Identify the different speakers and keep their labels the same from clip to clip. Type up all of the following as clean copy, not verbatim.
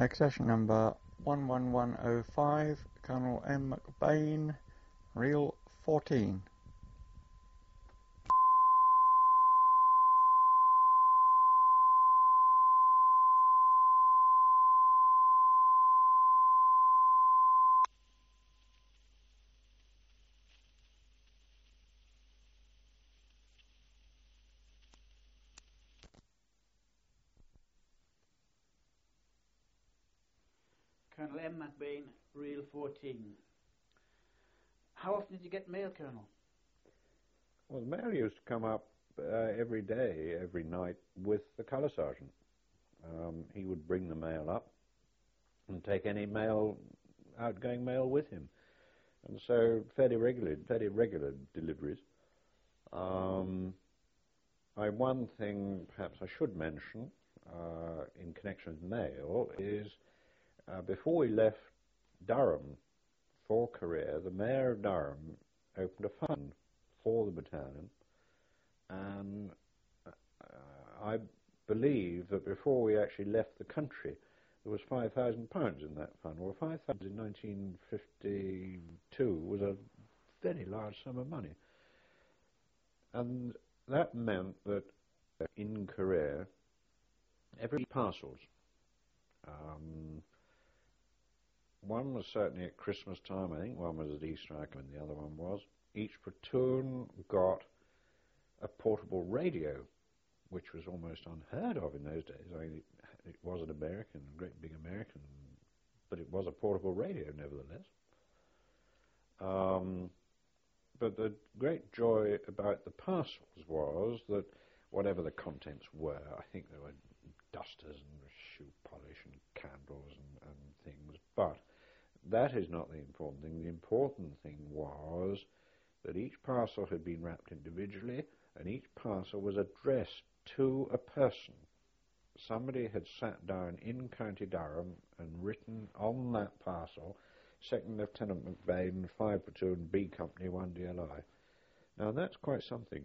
Speaker 1: Accession number 11105, Colonel M. McBain, Reel 14.
Speaker 2: Colonel M. McBain, Reel 14. How often did you get mail, Colonel?
Speaker 3: Well, the mail used to come up every day, every night, with the colour sergeant. He would bring the mail up and take any mail, outgoing mail, with him. And so fairly regular deliveries. One thing perhaps I should mention in connection with mail is before we left Durham for Korea, the Mayor of Durham opened a fund for the battalion, and I believe that before we actually left the country, there was £5,000 in that fund. Well, 5,000 in 1952 was a very large sum of money, and that meant that in Korea, every parcels. One was certainly at Christmas time, I think one was at Easter, and the other one was. Each platoon got a portable radio, which was almost unheard of in those days. I mean, it was an American, a great big American, but it was a portable radio nevertheless. But the great joy about the parcels was that whatever the contents were, I think there were dusters and shoe polish and candles and things, but that is not the important thing. The important thing was that each parcel had been wrapped individually, and each parcel was addressed to a person. Somebody had sat down in County Durham and written on that parcel, 2nd Lieutenant McBain, 5 Platoon, B Company, 1 DLI. Now that's quite something,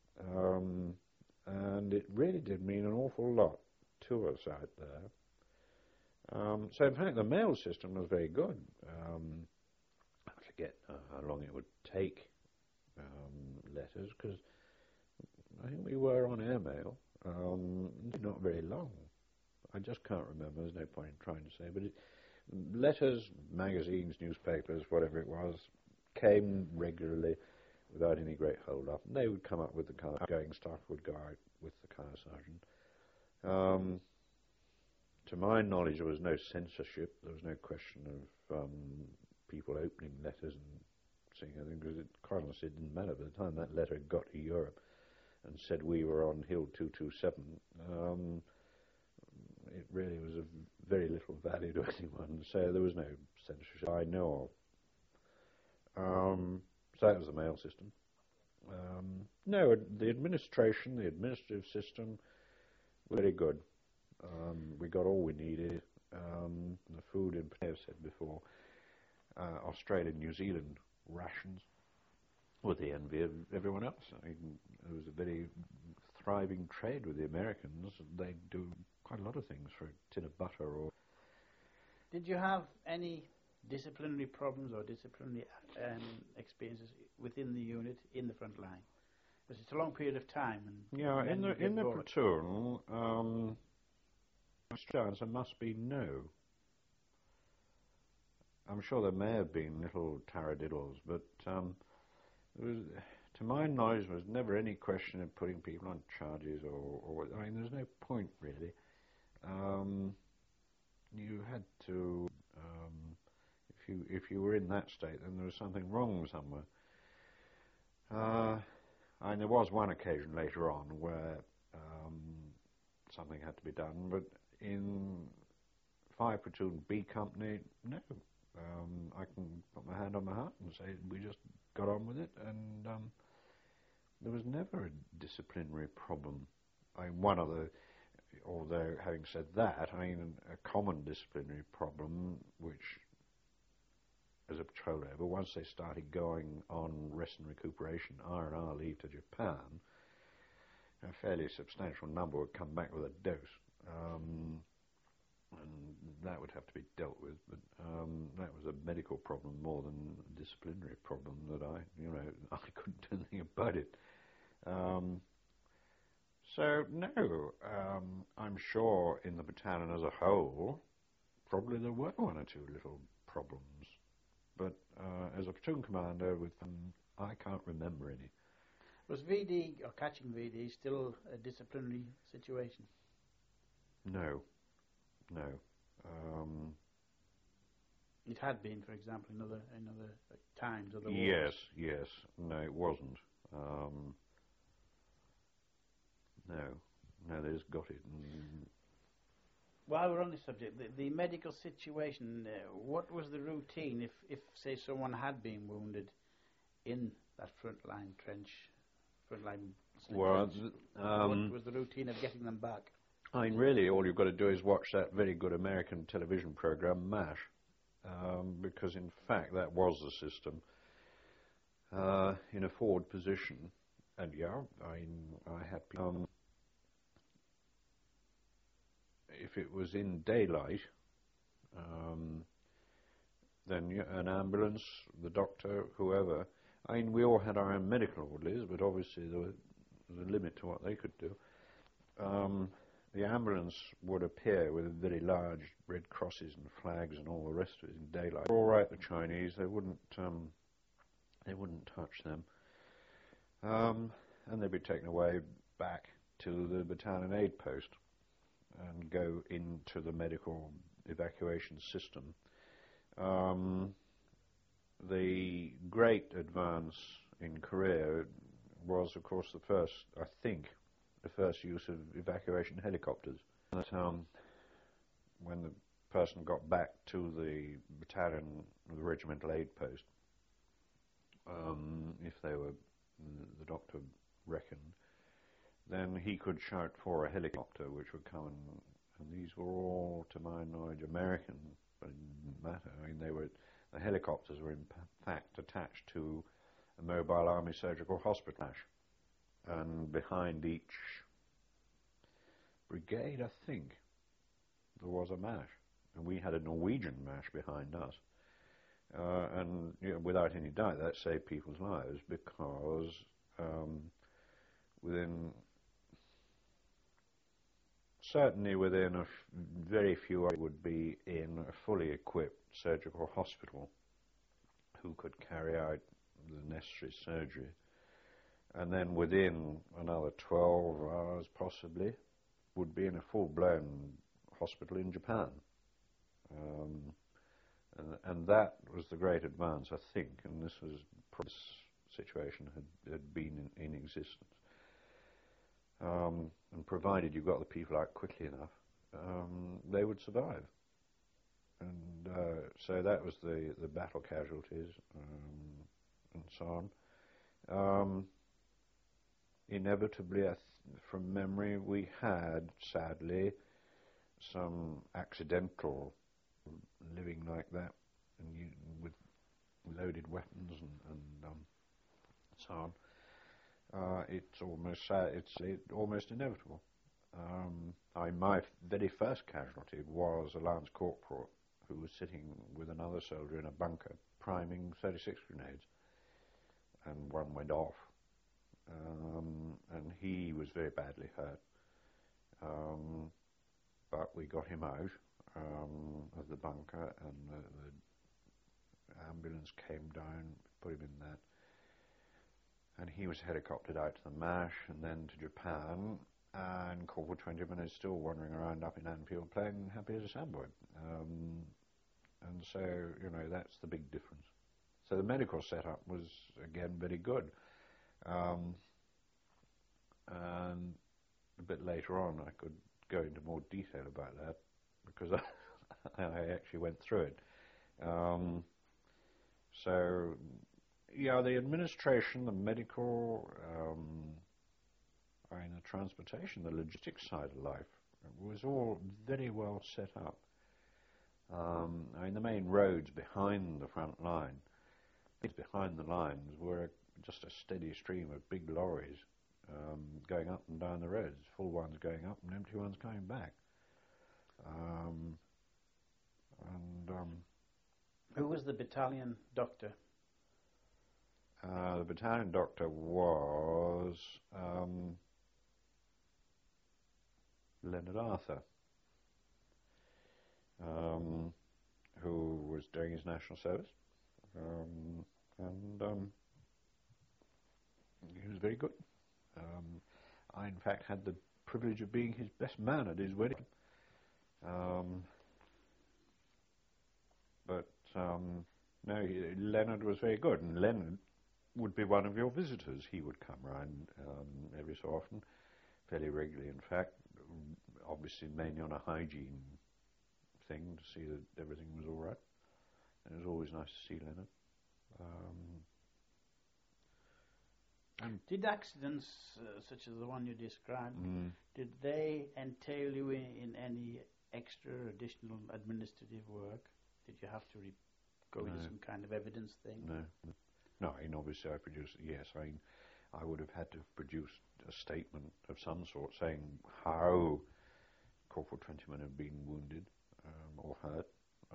Speaker 3: and it really did mean an awful lot to us out there. So in fact the mail system was very good. I forget how long it would take letters, because I think we were on airmail, not very long. I just can't remember, there's no point in trying to say, but letters, magazines, newspapers, whatever it was, came regularly without any great hold-up, and they would come up with the car, outgoing staff would go out with the car sergeant. To my knowledge, there was no censorship. There was no question of people opening letters and seeing anything, because quite honestly, it didn't matter. By the time that letter got to Europe and said we were on Hill 227, it really was of very little value to anyone. So there was no censorship I know of. So that was the mail system. No, the administration, the administrative system, was very good. We got all we needed. The food, in I've said before, Australia and New Zealand rations were the envy of everyone else. I mean, there was a very thriving trade with the Americans. They do quite a lot of things for a tin of butter. Or
Speaker 2: did you have any disciplinary problems or disciplinary experiences within the unit in the front line? Because it's a long period of time. And
Speaker 3: yeah, in the platoon. The answer must be no. I'm sure there may have been little taradiddles, but there was, to my knowledge, there was never any question of putting people on charges or I mean, there's no point really. You had to, if you were in that state, then there was something wrong somewhere. And there was one occasion later on where something had to be done, but in 5 Platoon B Company, no. I can put my hand on my heart and say we just got on with it, and there was never a disciplinary problem. I mean, one of the, although having said that, I mean, a common disciplinary problem, which as a patrol over, once they started going on rest and recuperation, R&R leave to Japan, a fairly substantial number would come back with a dose. and that would have to be dealt with. But that was a medical problem more than a disciplinary problem that I couldn't do anything about it. So no, I'm sure in the battalion as a whole, probably there were one or two little problems, but as a platoon commander with them, I can't remember any.
Speaker 2: Was VD, or catching VD, still a disciplinary situation?
Speaker 3: No.
Speaker 2: It had been, for example, in other times, other wars.
Speaker 3: Yes. No, it wasn't. No, they just got it.
Speaker 2: While we're on this subject, the medical situation, what was the routine if, say, someone had been wounded in that frontline trench, frontline
Speaker 3: Well,
Speaker 2: trench? What was the routine of getting them back?
Speaker 3: I mean, really, all you've got to do is watch that very good American television program, MASH, because in fact that was the system in a forward position. And I had if it was in daylight, then an ambulance, the doctor, whoever. I mean, we all had our own medical orderlies, but obviously there was a limit to what they could do. The ambulance would appear with very large red crosses and flags and all the rest of it in daylight. All right, the Chinese, they wouldn't touch them, and they'd be taken away back to the battalion aid post and go into the medical evacuation system. The great advance in Korea was, of course, the first use of evacuation helicopters. That when the person got back to the battalion, the regimental aid post, if they were, the doctor reckoned, then he could shout for a helicopter which would come and these were all, to my knowledge, American, but it didn't matter. I mean, the helicopters were in fact attached to a mobile army surgical hospital, and behind each brigade, I think, there was a MASH, and we had a Norwegian MASH behind us. And without any doubt, that saved people's lives because certainly within very few hours would be in a fully equipped surgical hospital who could carry out the necessary surgery. And then within another 12 hours possibly would be in a full-blown hospital in Japan. And that was the great advance, I think, and this situation had been in existence. And provided you got the people out quickly enough, they would survive. And so that was the battle casualties and so on. Inevitably, from memory, we had, sadly, some accidental living like that, and with loaded weapons and so on. It's almost sad. It's almost inevitable. My very first casualty was a lance corporal who was sitting with another soldier in a bunker priming 36 grenades, and one went off, and he was very badly hurt. But we got him out of the bunker, and the ambulance came down, put him in that, and he was helicoptered out to the MASH and then to Japan, and Corporal Twentyman is still wandering around up in Anfield playing happy as a sandboy. And so, that's the big difference. So the medical setup was, again, very good. And a bit later on I could go into more detail about that, because I actually went through it. So, the administration, the medical, the transportation, the logistics side of life was all very well set up. The main roads behind the front line, behind the lines, were just a steady stream of big lorries going up and down the roads, full ones going up and empty ones coming back.
Speaker 2: Who was the battalion doctor?
Speaker 3: The battalion doctor was Leonard Arthur, who was doing his national service, and he was very good. I, in fact, had the privilege of being his best man at his wedding. No, Leonard was very good, and Leonard would be one of your visitors. He would come round every so often, fairly regularly, in fact, obviously mainly on a hygiene thing to see that everything was all right. And it was always nice to see Leonard.
Speaker 2: And did accidents such as the one you described, did they entail you in any extra additional administrative work? Did you have to go into some kind of evidence thing?
Speaker 3: No, I mean, obviously I produced, yes, I would have had to produce a statement of some sort saying how Corporal Twentyman had been wounded or hurt,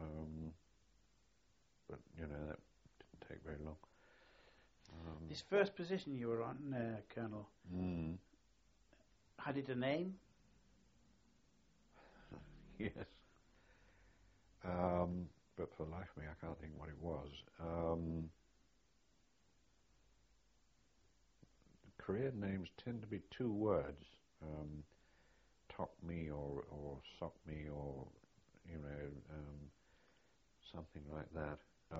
Speaker 3: but, you know, that didn't take very long.
Speaker 2: This first position you were on, Colonel, had it a name?
Speaker 3: Yes. But for the life of me, I can't think what it was. Career names tend to be two words. Top me or sock me or, you know, something like that.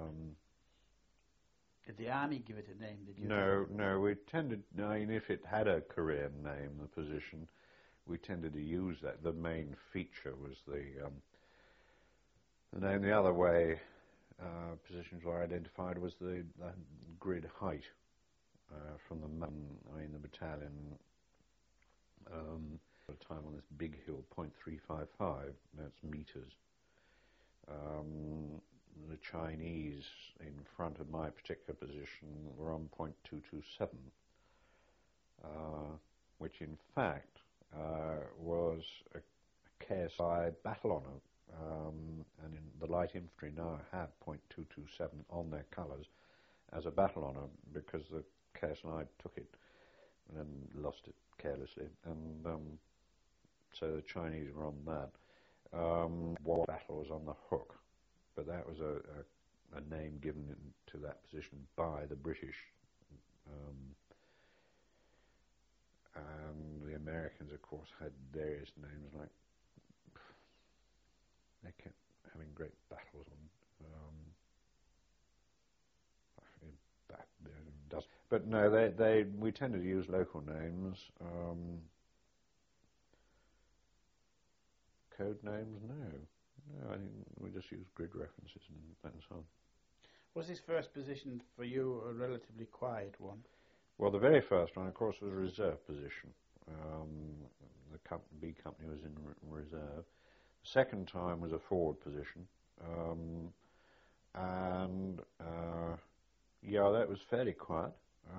Speaker 2: Did the Army give it a name? Did you?
Speaker 3: No, we tended, I mean, if it had a career name, the position, we tended to use that. The main feature was the name. The other way positions were identified was the grid height from the the battalion. At a time on this big hill, 0.355, that's meters. The Chinese in front of my particular position were on 0.227, which in fact was a KSI battle honour, and the light infantry now have 0.227 on their colours as a battle honour because the KSI took it and then lost it carelessly, and so the Chinese were on that. War battle was on the Hook, but that was a name given to that position by the British, and the Americans, of course, had various names, like they kept having great battles on. But no, we tended to use local names. Code names, no. I think we just use grid references and so on.
Speaker 2: Was this first position for you a relatively quiet one?
Speaker 3: Well, the very first one, of course, was a reserve position. The B company was in reserve. The second time was a forward position, yeah, that was fairly quiet.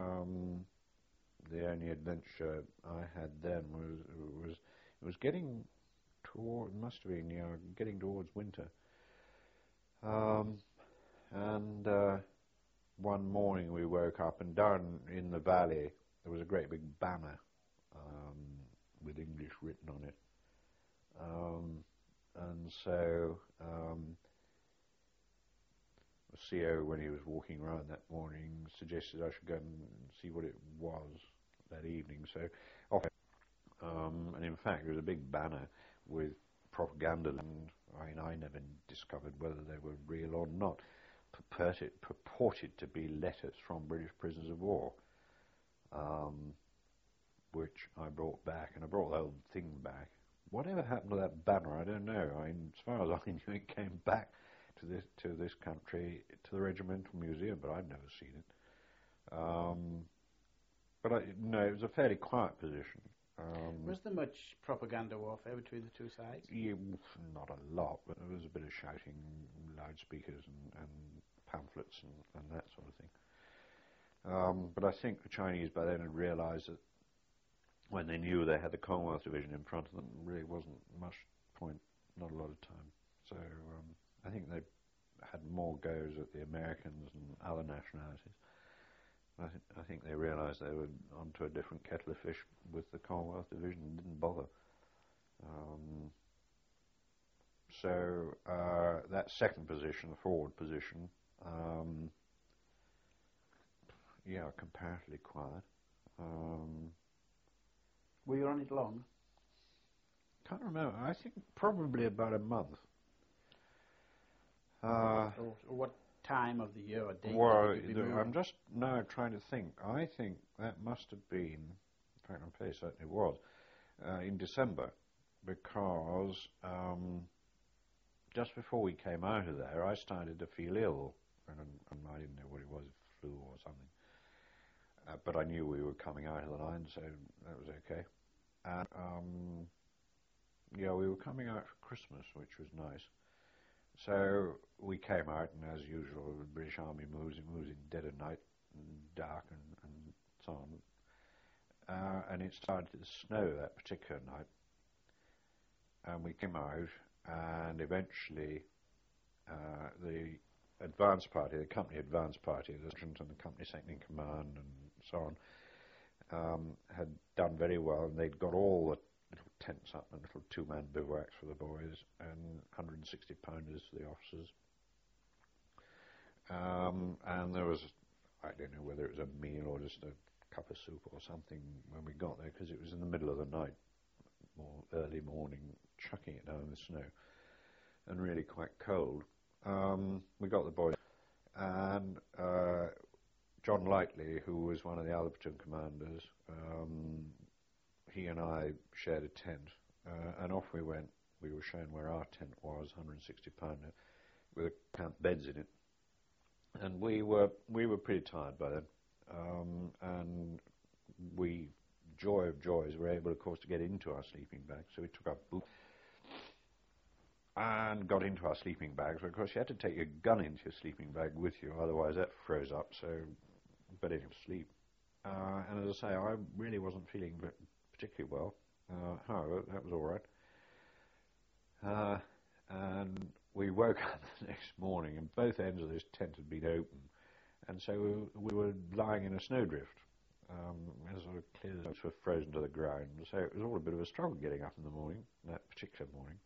Speaker 3: The only adventure I had then was getting toward, must have been, getting towards winter. And one morning we woke up, and down in the valley there was a great big banner with English written on it. And so the CO, when he was walking around that morning, suggested I should go and see what it was that evening. So off, and in fact, it was a big banner with propaganda, and I never discovered whether they were real or not. Purported to be letters from British prisoners of war, which I brought back, and I brought the whole thing back. Whatever happened to that banner, I don't know. As far as I knew, it came back to this country, to the Regimental Museum, but I'd never seen it. No, it was a fairly quiet position.
Speaker 2: Was there much propaganda warfare between the two sides?
Speaker 3: Yeah, not a lot, but there was a bit of shouting, loudspeakers and pamphlets and that sort of thing. But I think the Chinese by then had realised that when they knew they had the Commonwealth Division in front of them, there really wasn't much point not a lot of time. So I think they had more goes at the Americans and other nationalities. I think they realised they were onto a different kettle of fish with the Commonwealth Division and didn't bother. So that second position, the forward position, comparatively quiet.
Speaker 2: Were you on it long?
Speaker 3: Can't remember. I think probably about a month.
Speaker 2: Or what time of the year or day?
Speaker 3: Well, I'm just now trying to think. I think that must have been, in fact, I'm fairly certain it was, in December, because just before we came out of there, I started to feel ill, and I didn't know what it was, flu or something. But I knew we were coming out of the line, so that was okay. And we were coming out for Christmas, which was nice. So we came out, and as usual, the British Army moves in dead of night, and dark, and so on. And it started to snow that particular night. And we came out, and eventually the advance party, the company advance party, the sergeant and the company second in command and so on, had done very well, and they'd got all the little tents up and little two-man bivouacs for the boys and 160 pounders for the officers. And there was, I don't know whether it was a meal or just a cup of soup or something when we got there, because it was in the middle of the night, more early morning, chucking it down in the snow, and really quite cold. We got the boys, and John Lightly, who was one of the other platoon commanders, he and I shared a tent, and off we went. We were shown where our tent was, 160 pounder, with camp beds in it, and we were pretty tired by then, and we, joy of joys, were able, of course, to get into our sleeping bags. So we took our boots and got into our sleeping bags. Of course, you had to take your gun into your sleeping bag with you, otherwise that froze up. So better to sleep. And as I say, I really wasn't feeling particularly well. However, that was all right. And we woke up the next morning, and both ends of this tent had been open, and so we were lying in a snowdrift. As sort of clear as were frozen to the ground. So it was all a bit of a struggle getting up in the morning, that particular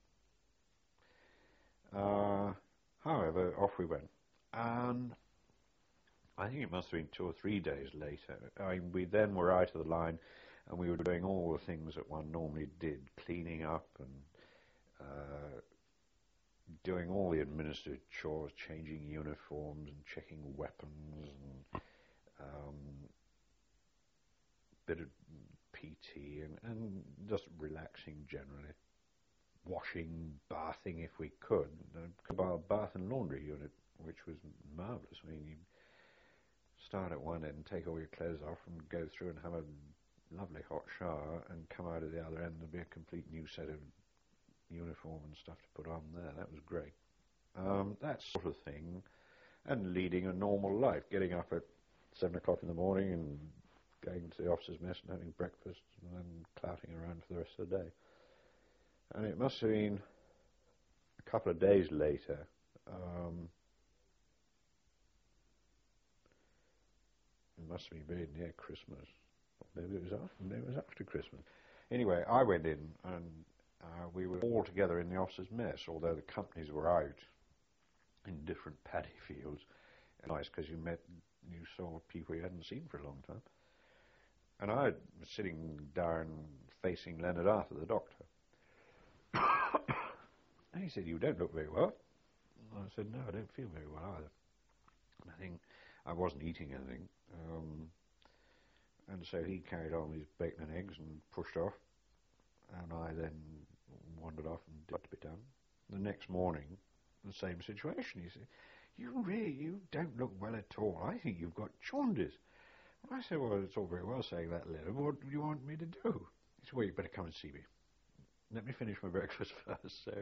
Speaker 3: morning. However, off we went. And I think it must have been 2 or 3 days later. We then were out of the line, and we were doing all the things that one normally did, cleaning up and doing all the administrative chores, changing uniforms and checking weapons and bit of PT and just relaxing generally. Washing, bathing if we could. Bath and laundry unit, which was marvellous. I mean, you start at one end, take all your clothes off and go through and have a lovely hot shower and come out at the other end and be a complete new set of uniform and stuff to put on there. That was great. That sort of thing. And leading a normal life, getting up at 7 o'clock in the morning and going to the officers' mess and having breakfast and then clouting around for the rest of the day. And it must have been a couple of days later, it must have been very near Christmas. Maybe it was after Christmas. Anyway, I went in and we were all together in the officers' mess, although the companies were out in different paddy fields. Nice, because you saw people you hadn't seen for a long time. And I was sitting down facing Leonard Arthur, the doctor. And he said, "You don't look very well." And I said, "No, I don't feel very well either." And I think I wasn't eating anything. And so he carried on with his bacon and eggs and pushed off. And I then wandered off and did a bit down. The next morning, the same situation. He said, you don't look well at all. I think you've got jaundice." I said, "Well, it's all very well saying that, Leonard. What do you want me to do?" He said, "Well, you better come and see me. Let me finish my breakfast first." So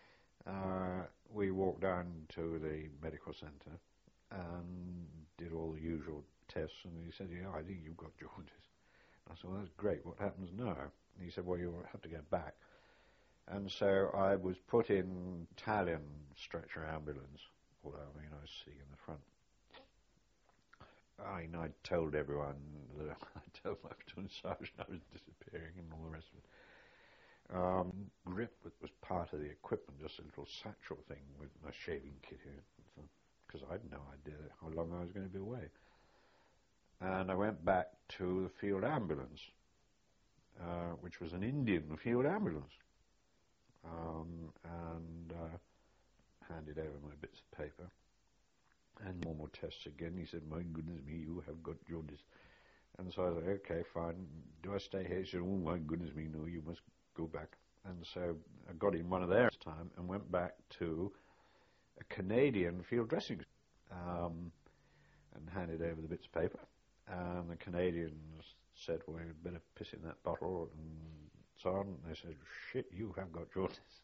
Speaker 3: we walked down to the medical centre and did all the usual tests, and he said, "Yeah, I think you've got jaundice." I said, "Well, that's great. What happens now?" And he said, "Well, you'll have to go back And so I was put in Italian stretcher ambulance, although I was sitting in the front. I told everyone that I told my platoon sergeant I was disappearing and all the rest of it. Grip was part of the equipment, just a little satchel thing with my shaving kit in it, because I had no idea how long I was going to be away. And I went back to the field ambulance, which was an Indian field ambulance, and handed over my bits of paper. And normal tests again. He said, "My goodness me, you have got jaundice." And so I said, "Okay, fine. Do I stay here?" He said, "Oh, my goodness me, no, you must go back." And so I got in one of theirs time and went back to a Canadian field dressing and handed over the bits of paper. And the Canadians said, "Well, you'd better piss in that bottle," and so on. And they said, "Shit, you have got jaundice."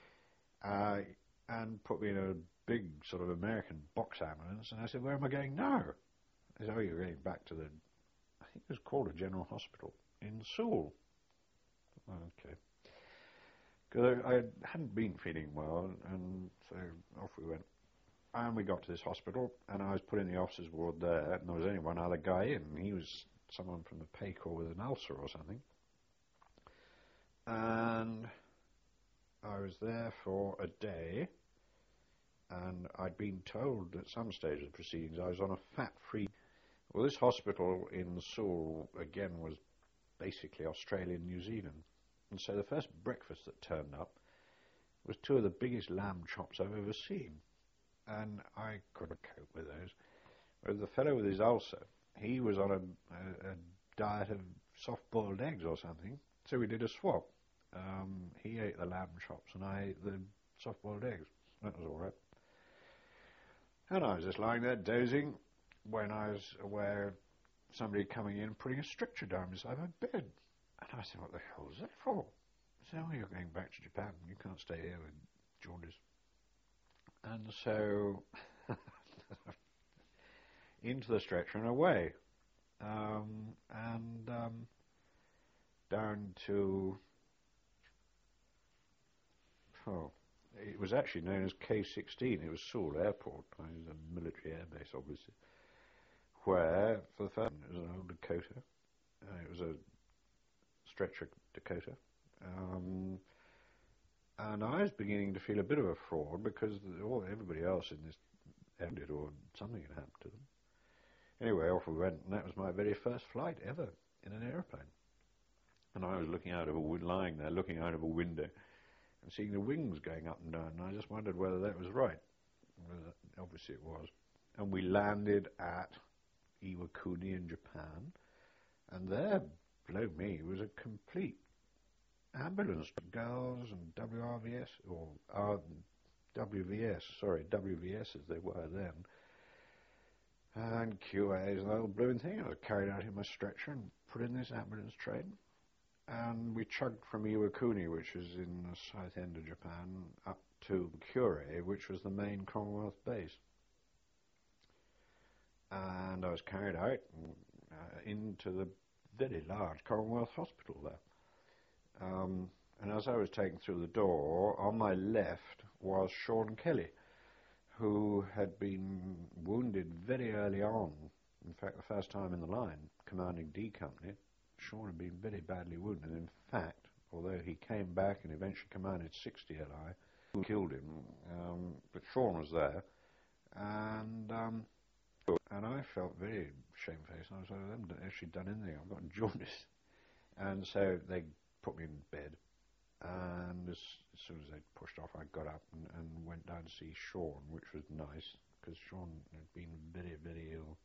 Speaker 3: And put me in a big sort of American box ambulance, and I said, "Where am I going now?" They said, "Oh, you're going back to I think it was called a general hospital in Seoul." Okay. Because I hadn't been feeling well, and so off we went. And we got to this hospital, and I was put in the officers' ward there, and there was only one other guy in. He was someone from the Pay Corps with an ulcer or something. And I was there for a day, and I'd been told at some stage of the proceedings I was on a fat-free... Well, this hospital in Seoul, again, was basically Australian New Zealand. And so the first breakfast that turned up was two of the biggest lamb chops I've ever seen. And I couldn't cope with those. Whereas the fellow with his ulcer, he was on a diet of soft-boiled eggs or something. So we did a swap. He ate the lamb chops and I ate the soft-boiled eggs. That was all right. And I was just lying there dozing when I was aware of somebody coming in and putting a stretcher down beside my bed. And I said, "What the hell is that for?" I said, "Oh, you're going back to Japan. You can't stay here with jaundice." And so into the stretcher and away. Down to... it was actually known as K-16. It was Seoul Airport. It was a military airbase, obviously, where, for the first time, it was an old Dakota. It was a stretcher Dakota. And I was beginning to feel a bit of a fraud because everybody else in this ended or something had happened to them. Anyway, off we went, and that was my very first flight ever in an aeroplane. And I was lying there, looking out of a window, and seeing the wings going up and down, and I just wondered whether that was right. Obviously it was. And we landed at Iwakuni in Japan, and there, below me, was a complete ambulance, girls and WVS as they were then, and QAs and the whole blooming thing. I was carried out in my stretcher and put in this ambulance train, and we chugged from Iwakuni, which is in the south end of Japan, up to Kure, which was the main Commonwealth base. And I was carried out into the very large Commonwealth Hospital there. And as I was taken through the door, on my left was Sean Kelly, who had been wounded very early on. In fact, the first time in the line, commanding D Company, Sean had been very badly wounded. In fact, although he came back and eventually commanded 60 LI, who killed him, but Sean was there, and I felt very shamefaced. I was like, I haven't actually done anything. I've got jaundice. And so they put me in bed, and as soon as they pushed off, I got up and went down to see Sean, which was nice, because Sean had been very, very ill.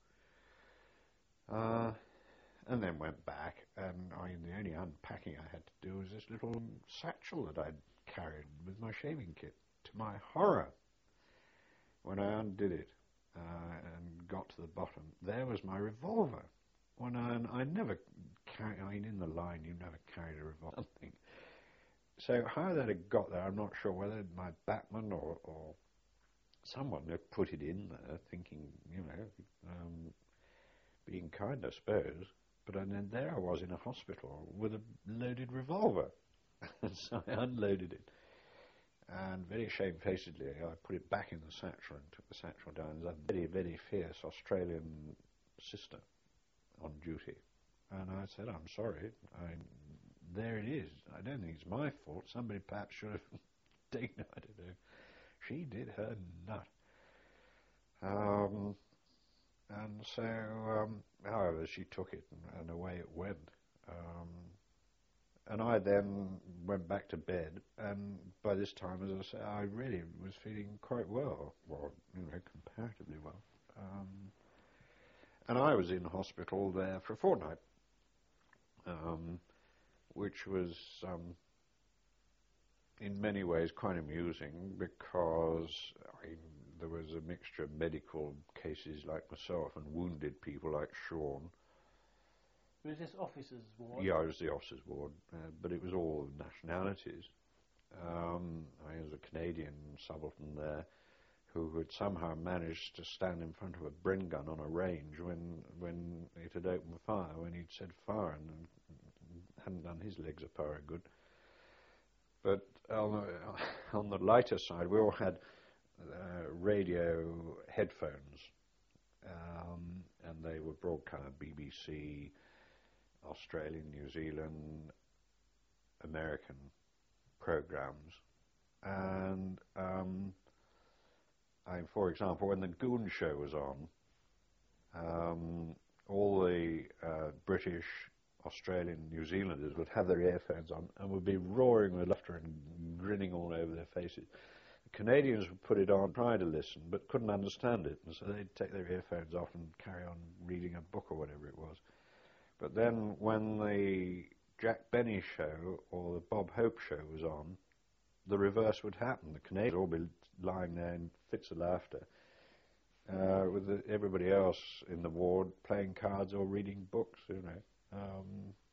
Speaker 3: And then went back, and the only unpacking I had to do was this little satchel that I'd carried with my shaving kit. To my horror, when I undid it and got to the bottom, there was my revolver. When I never carried, in the line you never carried a revolver. So how that had got there, I'm not sure, whether my batman or someone had put it in there thinking, being kind, I suppose. But then there I was in a hospital with a loaded revolver. So I unloaded it. And very shamefacedly, I put it back in the satchel and took the satchel down. There's a very, very fierce Australian sister on duty. And I said, I'm sorry. There it is. I don't think it's my fault. Somebody perhaps should have taken it. I don't know. She did her nut. And so, however, she took it and away it went. And I then went back to bed, and by this time, as I say, I really was feeling quite well, comparatively well. And I was in hospital there for a fortnight, which was in many ways quite amusing because there was a mixture of medical cases like myself and wounded people like Sean.
Speaker 2: Was this officers' ward?
Speaker 3: Yeah, it was the officers' ward, but it was all nationalities. I was a Canadian subaltern there who had somehow managed to stand in front of a Bren gun on a range when it had opened fire, when he'd said fire, and hadn't done his legs a power good. But on the lighter side, we all had radio headphones, and they were broadcast BBC, Australian, New Zealand, American programs. And for example, when the Goon Show was on, all the British, Australian, New Zealanders would have their earphones on and would be roaring with laughter and grinning all over their faces. The Canadians would put it on, try to listen, but couldn't understand it, and so they'd take their earphones off and carry on reading a book or whatever it was. But then when the Jack Benny show or the Bob Hope show was on, the reverse would happen. The Canadians would all be lying there in fits of laughter, with everybody else in the ward playing cards or reading books,